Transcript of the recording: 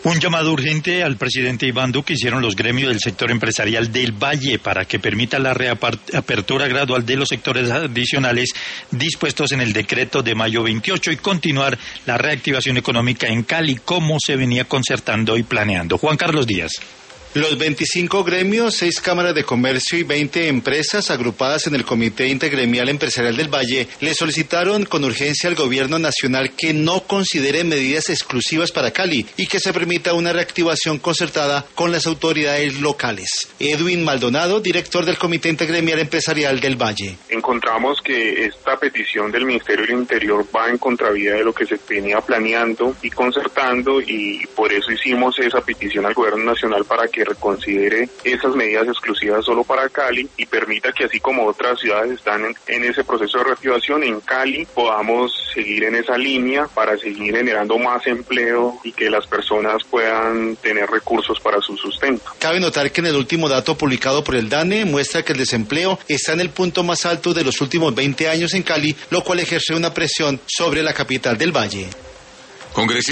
Un llamado urgente al presidente Iván Duque hicieron los gremios del sector empresarial del Valle para que permita la reapertura gradual de los sectores adicionales dispuestos en el decreto de mayo 28 y continuar la reactivación económica en Cali como se venía concertando y planeando. Juan Carlos Díaz. Los 25 gremios, 6 cámaras de comercio y 20 empresas agrupadas en el Comité Intergremial Empresarial del Valle le solicitaron con urgencia al gobierno nacional que no considere medidas exclusivas para Cali y que se permita una reactivación concertada con las autoridades locales. Edwin Maldonado, director del Comité Intergremial Empresarial del Valle. Encontramos que esta petición del Ministerio del Interior va en contravía de lo que se venía planeando y concertando, y por eso hicimos esa petición al gobierno nacional para que reconsidere esas medidas exclusivas solo para Cali y permita que, así como otras ciudades están en ese proceso de reactivación, en Cali podamos seguir en esa línea para seguir generando más empleo y que las personas puedan tener recursos para su sustento. Cabe notar que en el último dato publicado por el DANE muestra que el desempleo está en el punto más alto de los últimos 20 años en Cali, lo cual ejerce una presión sobre la capital del Valle.